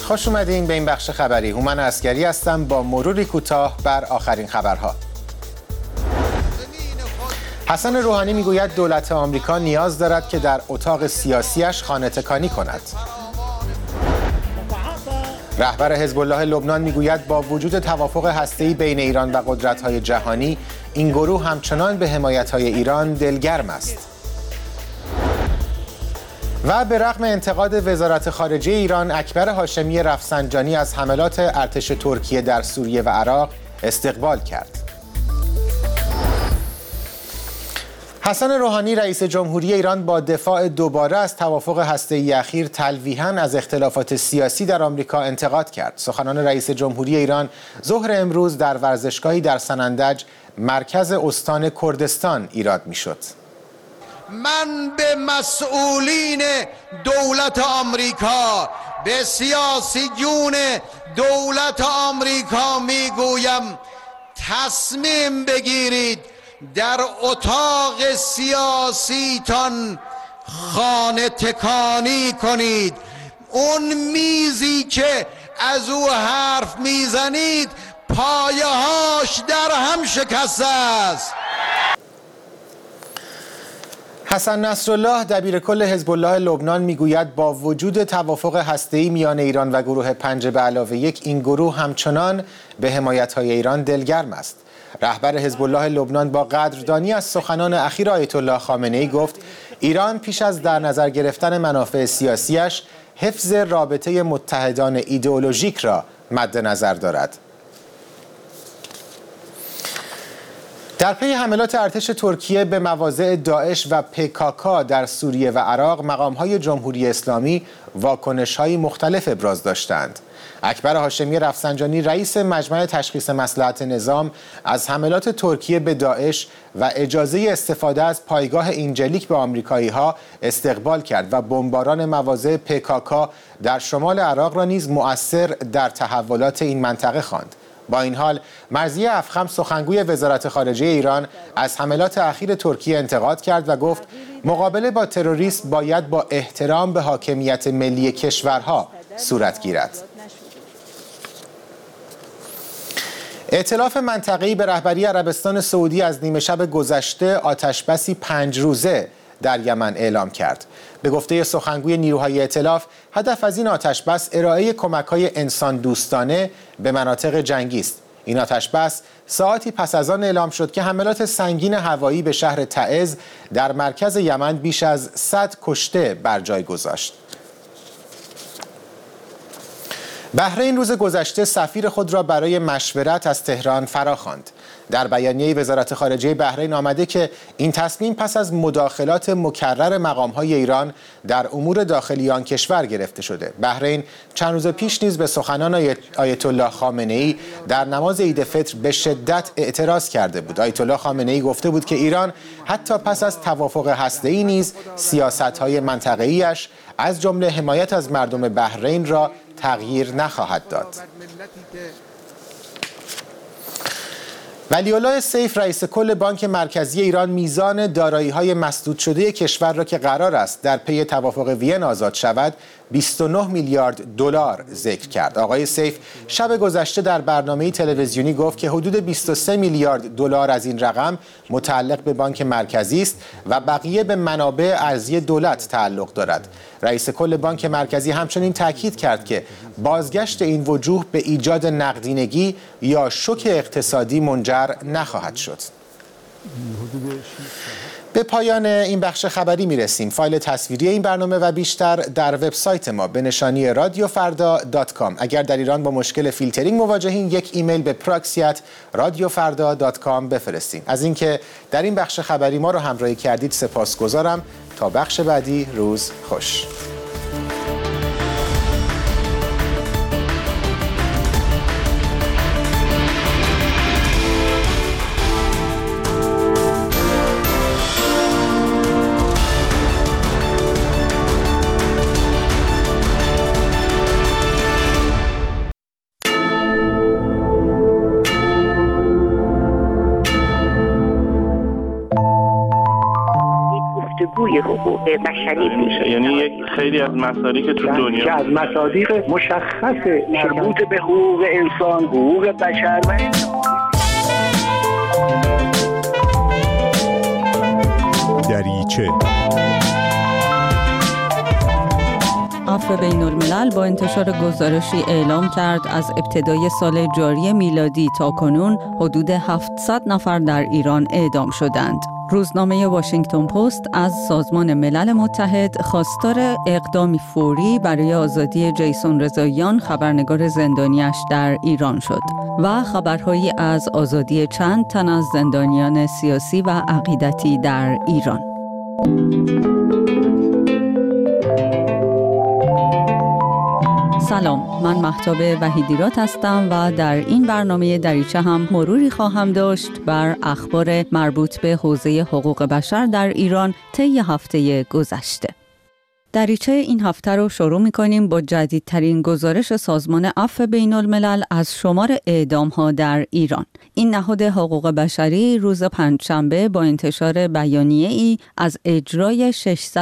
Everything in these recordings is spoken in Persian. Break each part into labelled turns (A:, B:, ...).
A: خوش اومدین به این بخش خبری. هومن عسگری هستم با مروری کوتاه بر آخرین خبرها. حسن روحانی میگوید دولت آمریکا نیاز دارد که در اتاق سیاسیش خانه تکانی کند. رهبر حزب الله لبنان میگوید با وجود توافق هسته‌ای بین ایران و قدرت‌های جهانی، این گروه همچنان به حمایت‌های ایران دلگرم است. و به رغم انتقاد وزارت خارجه ایران، اکبر هاشمی رفسنجانی از حملات ارتش ترکیه در سوریه و عراق استقبال کرد. حسن روحانی رئیس جمهوری ایران با دفاع دوباره از توافق هسته‌ای اخیر تلویحاً از اختلافات سیاسی در آمریکا انتقاد کرد. سخنان رئیس جمهوری ایران ظهر امروز در ورزشگاهی در سنندج، مرکز استان کردستان، ایراد می‌شد.
B: من به مسئولین دولت آمریکا، به سیاسیون دولت آمریکا میگویم تصمیم بگیرید در اتاق سیاسیتان خانه تکانی کنید. اون میزی که از او حرف میزنید پایه‌هاش در هم شکسته است.
A: حسن نصرالله دبیرکل حزب الله لبنان میگوید با وجود توافق هسته‌ای میان ایران و گروه 5+1، این گروه همچنان به حمایت‌های ایران دلگرم است. رهبر حزب الله لبنان با قدردانی از سخنان اخیر آیت الله خامنه‌ای گفت ایران پیش از در نظر گرفتن منافع سیاسیش حفظ رابطه متحدان ایدئولوژیک را مد نظر دارد. در پی حملات ارتش ترکیه به مواضع داعش و PKK در سوریه و عراق، مقام‌های جمهوری اسلامی واکنش‌های مختلف ابراز داشتند. اکبر هاشمی رفسنجانی رئیس مجمع تشخیص مصلحت نظام از حملات ترکیه به داعش و اجازه استفاده از پایگاه اینجلیک به آمریکایی‌ها استقبال کرد و بمباران مواضع PKK در شمال عراق را نیز مؤثر در تحولات این منطقه خواند. با این حال مرضیه افخم سخنگوی وزارت خارجه ایران از حملات اخیر ترکیه انتقاد کرد و گفت مقابله با تروریسم باید با احترام به حاکمیت ملی کشورها صورت گیرد. ائتلاف منطقه‌ای به رهبری عربستان سعودی از نیمه شب گذشته آتشبسی 5 روزه در یمن اعلام کرد. به گفته سخنگوی نیروهای ائتلاف، هدف از این آتشبس ارائه کمک‌های انسان دوستانه به مناطق جنگی است. این آتشبس ساعتی پس از آن اعلام شد که حملات سنگین هوایی به شهر تعز در مرکز یمن بیش از 100 کشته بر جای گذاشت. بحرین روز گذشته سفیر خود را برای مشورت از تهران فراخواند. در بیانیه وزارت خارجه بحرین آمده که این تصمیم پس از مداخلات مکرر مقام‌های ایران در امور داخلی آن کشور گرفته شده. بحرین چند روز پیش نیز به سخنان آیت الله خامنه‌ای در نماز عید فطر به شدت اعتراض کرده بود. آیت الله خامنه‌ای گفته بود که ایران حتی پس از توافق هسته‌ای نیز سیاست‌های منطقه‌ایش از جمله حمایت از مردم بحرین را تغییر نخواهد داد. ولی‌الله سیف رئیس کل بانک مرکزی ایران میزان دارایی‌های مسدود شده کشور را که قرار است در پی توافق وین آزاد شود 29 میلیارد دلار ذکر کرد. آقای سیف شب گذشته در برنامه تلویزیونی گفت که حدود 23 میلیارد دلار از این رقم متعلق به بانک مرکزی است و بقیه به منابع ارزی دولت تعلق دارد. رئیس کل بانک مرکزی همچنین تاکید کرد که بازگشت این وجوه به ایجاد نقدینگی یا شوک اقتصادی منجر نخواهد شد. به پایان این بخش خبری میرسیم. فایل تصویری این برنامه و بیشتر در وبسایت ما به نشانی radiofarda.com. اگر در ایران با مشکل فیلترینگ مواجهین، یک ایمیل به proxy@radiofarda.com بفرستین. از اینکه در این بخش خبری ما رو همراهی کردید سپاسگزارم. تا بخش بعدی، روز خوش.
C: جوی حقوق بشری
D: میشه. یعنی یک خیلی از مصادیق که تو دنیا
E: که از مصادیق مشخص مربوط به حقوق انسان، حقوق بشر و
F: دریچه.
G: عفو بین الملل با انتشار گزارشی اعلام کرد از ابتدای سال جاری میلادی تا کنون حدود 700 نفر در ایران اعدام شدند. روزنامه واشنگتن پست از سازمان ملل متحد خواستار اقدامی فوری برای آزادی جیسون رضاییان، خبرنگار زندانیش در ایران شد و خبرهایی از آزادی چند تن از زندانیان سیاسی و عقیدتی در ایران. سلام، من مهتاب وحیدیرات هستم و در این برنامه دریچه هم مروری خواهم داشت بر اخبار مربوط به حوزه حقوق بشر در ایران طی هفته گذشته. دریچه این هفته رو شروع می‌کنیم با جدیدترین گزارش سازمان عفو بین الملل از شمار اعدام‌ها در ایران. این نهاد حقوق بشری روز پنجشنبه با انتشار بیانیه‌ای از اجرای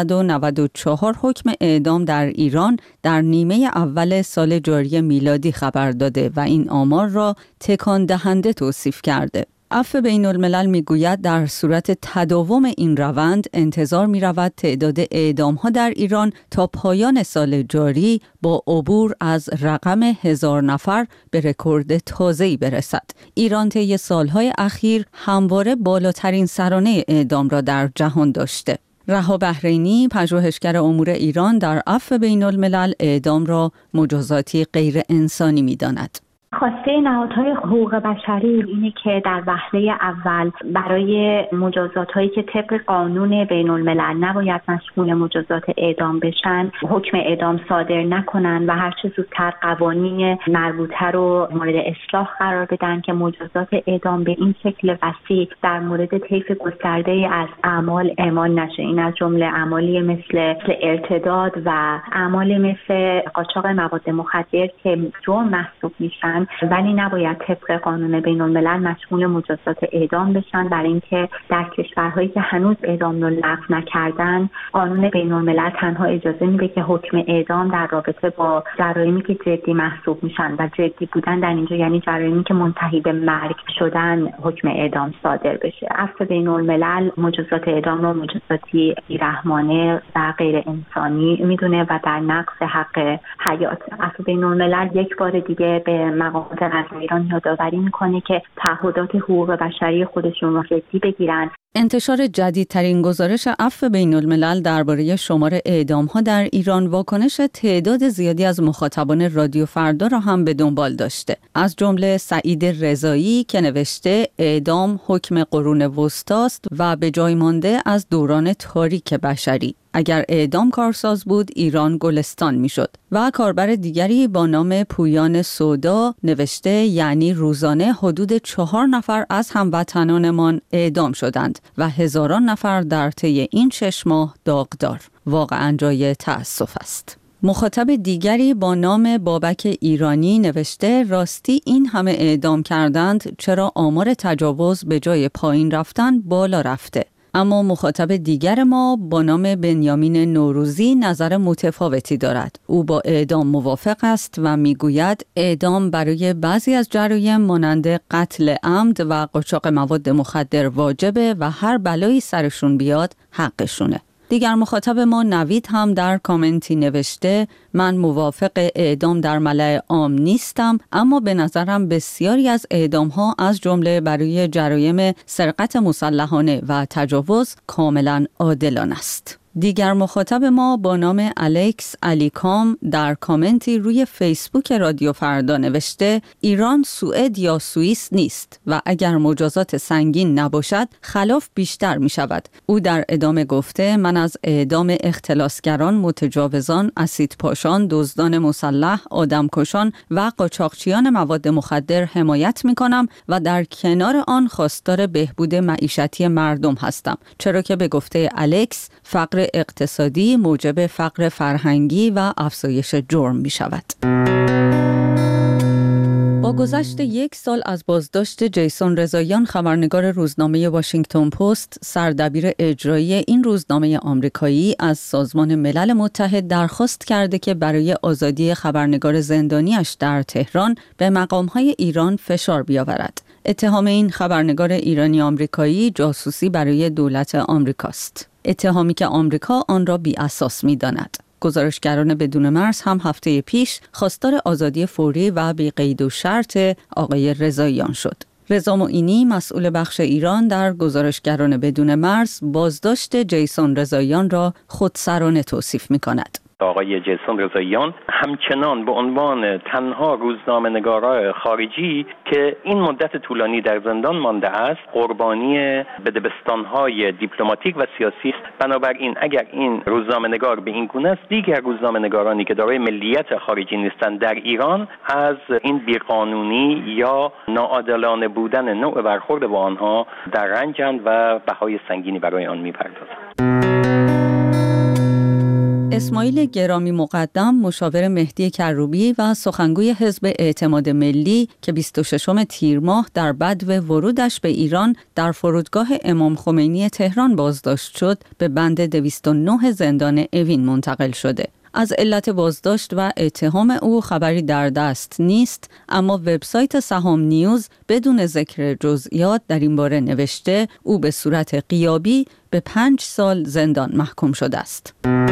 G: 694 حکم اعدام در ایران در نیمه اول سال جاری میلادی خبر داده و این آمار را تکان دهنده توصیف کرده. عفو بین الملل میگوید در صورت تداوم این روند انتظار می رود تعداد اعدام‌ها در ایران تا پایان سال جاری با عبور از رقم 1000 نفر به رکورد تازه‌ای برسد. ایران طی سالهای اخیر همواره بالاترین سرانه اعدام را در جهان داشته. رها بحرینی، پژوهشگر امور ایران، در عفو بین الملل اعدام را مجازاتی غیر انسانی می‌داند.
H: خواسته نهادهای حقوق بشری اینه که در وهله اول برای مجازات‌هایی که طبق قانون بین الملل نباید مشمول مجازات اعدام بشن، حکم اعدام صادر نکنن و هر چه زودتر قوانین مربوطه رو مورد اصلاح قرار بدن که مجازات اعدام به این شکل وسیع در مورد طیف گسترده از اعمال اعمال نشه. این از جمله اعمالی مثل ارتداد و اعمالی مثل قاچاق مواد مخدر که جرم محسوب میشن ولی نباید طبق قانون بین الملل مشمول مجازات اعدام بشن، برای اینکه در کشورهایی که هنوز اعدام رو لغو نکردن قانون بین الملل تنها اجازه میده که حکم اعدام در رابطه با جرایمی که جدی محسوب میشن و جدی بودن در اینجا یعنی جرایمی که منتهی به مرگ شدن حکم اعدام صادر بشه. عفو بین الملل مجازات اعدام رو مجازاتی بی‌رحمانه و غیر انسانی میدونه و در نقض حق حیات. عفو بین الملل یک بار دیگه به مقامات قضایی ایران یادآوری میکنه که تعهدات حقوق بشری خودشون رو جدی بگیرن.
G: انتشار جدیدترین گزارش عفو بین الملل درباره شمار اعدام‌ها در ایران واکنش تعداد زیادی از مخاطبان رادیو فردا را هم به دنبال داشته. از جمله سعید رضایی که نوشته اعدام حکم قرون وسطاست و به جای مانده از دوران تاریک بشری. اگر اعدام کارساز بود ایران گلستان میشد. و کاربر دیگری با نام پویان سودا نوشته یعنی روزانه حدود 4 نفر از هموطنانمان اعدام شدند و هزاران نفر در طی این 6 ماه داغدار. واقعا جای تأسف است. مخاطب دیگری با نام بابک ایرانی نوشته راستی این همه اعدام کردند چرا آمار تجاوز به جای پایین رفتن بالا رفته. اما مخاطب دیگر ما با نام بنیامین نوروزی نظر متفاوتی دارد. او با اعدام موافق است و میگوید اعدام برای بعضی از جرایم مانند قتل عمد و قاچاق مواد مخدر واجبه و هر بلایی سرشون بیاد حقشونه. دیگر مخاطب ما نوید هم در کامنتی نوشته من موافق اعدام در ملأ عام نیستم اما به نظرم بسیاری از اعدام‌ها از جمله برای جرایم سرقت مسلحانه و تجاوز کاملا عادلانه است. دیگر مخاطب ما با نام الکس علیکام در کامنتی روی فیسبوک رادیو فردا نوشته ایران سوئد یا سوئیس نیست و اگر مجازات سنگین نباشد خلاف بیشتر می شود. او در ادامه گفته من از اعدام اختلاسگران، متجاوزان، اسیدپاشان، دزدان مسلح، آدمکشان و قاچاقچیان مواد مخدر حمایت می کنم و در کنار آن خواستار بهبود معیشتی مردم هستم، چرا که به گفته الکس فقر اقتصادی موجب فقر فرهنگی و افزایش جرم می شود. با گذشت 1 سال از بازداشت جیسون رضاییان، خبرنگار روزنامه واشنگتن پست، سردبیر اجرایی این روزنامه آمریکایی از سازمان ملل متحد درخواست کرده که برای آزادی خبرنگار زندانیش در تهران به مقام‌های ایران فشار بیاورد. اتهام این خبرنگار ایرانی آمریکایی جاسوسی برای دولت آمریکاست. اتهامی که آمریکا آن را بی اساس می‌داند. گزارشگران بدون مرز هم هفته پیش خواستار آزادی فوری و بی قید و شرط آقای رضاییان شد. رضا معینی، مسئول بخش ایران در گزارشگران بدون مرز، بازداشت جیسون رضاییان را خودسرانه توصیف می‌کند.
C: آقای جیسون رضاییان همچنان به عنوان تنها روزنامه‌نگار خارجی که این مدت طولانی در زندان مانده است، قربانی بدبستان‌های دیپلماتیک و سیاسی است. بنابراین اگر این روزنامه‌نگار به این گونه است، دیگر روزنامه‌نگارانی که دارای ملیت خارجی نیستند در ایران از این بیقانونی یا ناعادلانه بودن نوع برخورد با آنها در رنجند و بهای سنگینی برای آن می‌پردازند.
G: اسماعیل گرامی مقدم، مشاور مهدی کروبی و سخنگوی حزب اعتماد ملی که 26 تیر ماه در بدو ورودش به ایران در فرودگاه امام خمینی تهران بازداشت شد، به بند 209 زندان اوین منتقل شده. از علت بازداشت و اتهام او خبری در دست نیست، اما وبسایت سهام نیوز بدون ذکر جزئیات در این باره نوشته او به صورت غیابی به 5 سال زندان محکوم شده است.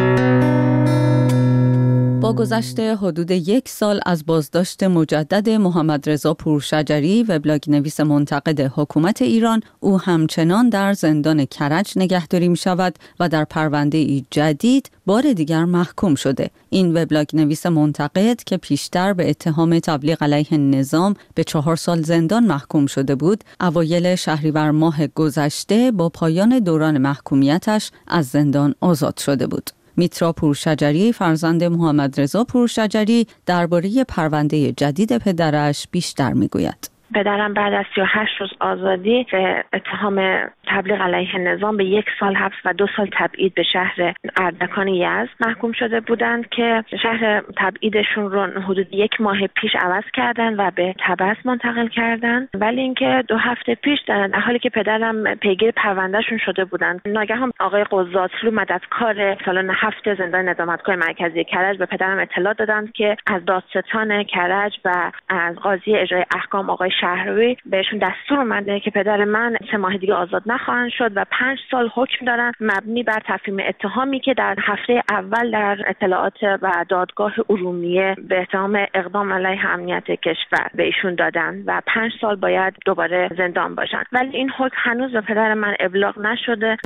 G: با گذشت حدود 1 سال از بازداشت مجدد محمد رضا پورشجری، وبلاگ نویس منتقد حکومت ایران، او همچنان در زندان کرج نگهداری می شود و در پرونده جدید بار دیگر محکوم شده. این وبلاگ نویس منتقد که پیشتر به اتهام تبلیغ علیه نظام به 4 سال زندان محکوم شده بود، اوایل شهریور ماه گذشته با پایان دوران محکومیتش از زندان آزاد شده بود. میترا پورشجری، فرزند محمد رضا پورشجری، درباره پرونده جدید پدرش بیشتر میگوید.
I: پدرم بعد از 38 روز آزادی به اتهام تبلیغ علیه نظام به 1 سال حبس و 2 سال تبعید به شهر اردکان یزد محکوم شده بودند که شهر تبعیدشون رو حدود 1 ماه پیش عوض کردن و به طبس منتقل کردن. ولی اینکه 2 هفته پیش در حالی که پدرم پیگیر پروندهشون شده بودند، ناگهان آقای قضاتلو مددکار سالن 7 زندان ندامتگاه مرکزی کرج به پدرم اطلاع دادند که از دادستان کرج و از قاضی اجرای احکام آقای شهروی بهشون دستور اومده که پدر من 3 ماه دیگه آزاد نخواهند شد و 5 سال حکم دارن مبنی بر تفهیم اتهامی که در هفته اول در اطلاعات و دادگاه ارومیه به اتهام اقدام علیه امنیت کشور به ایشون دادن و 5 سال باید دوباره زندان باشن. ولی این حکم هنوز به پدر من ابلاغ نشده.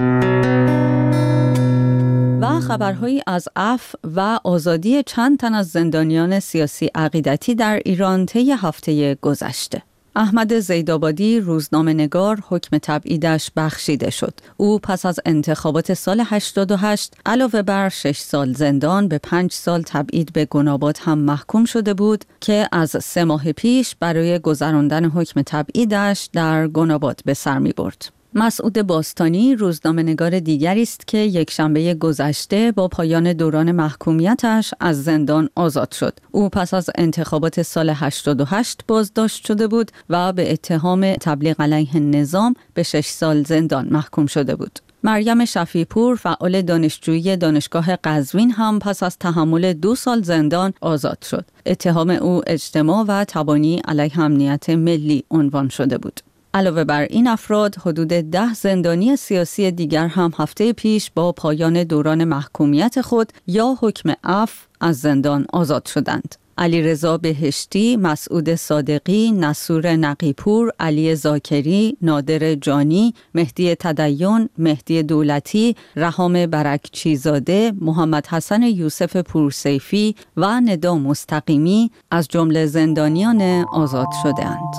G: و خبرهایی از عفو و آزادی چند تن از زندانیان سیاسی عقیدتی در ایران طی هفته گذشته. احمد زیدآبادی، روزنامه‌نگار، حکم تبعیدش بخشیده شد. او پس از انتخابات سال 88 علاوه بر 6 سال زندان به 5 سال تبعید به گناباد هم محکوم شده بود که از 3 ماه پیش برای گذراندن حکم تبعیدش در گناباد به سر می برد. مسعود باستانی، روزنامه‌نگار دیگری است که یکشنبه گذشته با پایان دوران محکومیتش از زندان آزاد شد. او پس از انتخابات سال 88 بازداشت شده بود و به اتهام تبلیغ علیه نظام به 6 سال زندان محکوم شده بود. مریم شفیع‌پور، فعال دانشجویی دانشگاه قزوین، هم پس از تحمل 2 سال زندان آزاد شد. اتهام او اجتماع و تبانی علیه امنیت ملی عنوان شده بود. علاوه بر این افراد، حدود 10 زندانی سیاسی دیگر هم هفته پیش با پایان دوران محکومیت خود یا حکم عفو از زندان آزاد شدند. علیرضا بهشتی، مسعود صادقی، نصور نقیپور، علی زاکری، نادر جانی، مهدی تدین، مهدی دولتی، رهام برکچیزاده، محمد حسن یوسف پورسیفی و ندا مستقیمی از جمله زندانیان آزاد شده‌اند.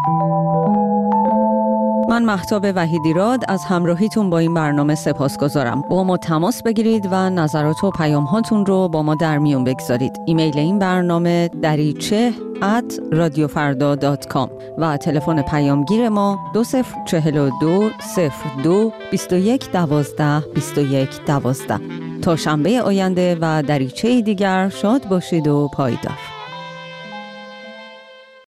G: من مهتاب وحیدیراد از همراهیتون با این برنامه سپاسگزارم. با ما تماس بگیرید و نظرات و پیام‌هاتون رو با ما در میون بگذارید. ایمیل این برنامه dariche@radiofarda.com و تلفن پیامگیر ما 2042 02 21 12 21 12. تا شنبه آینده و دریچه دیگر شاد باشید و پایدار.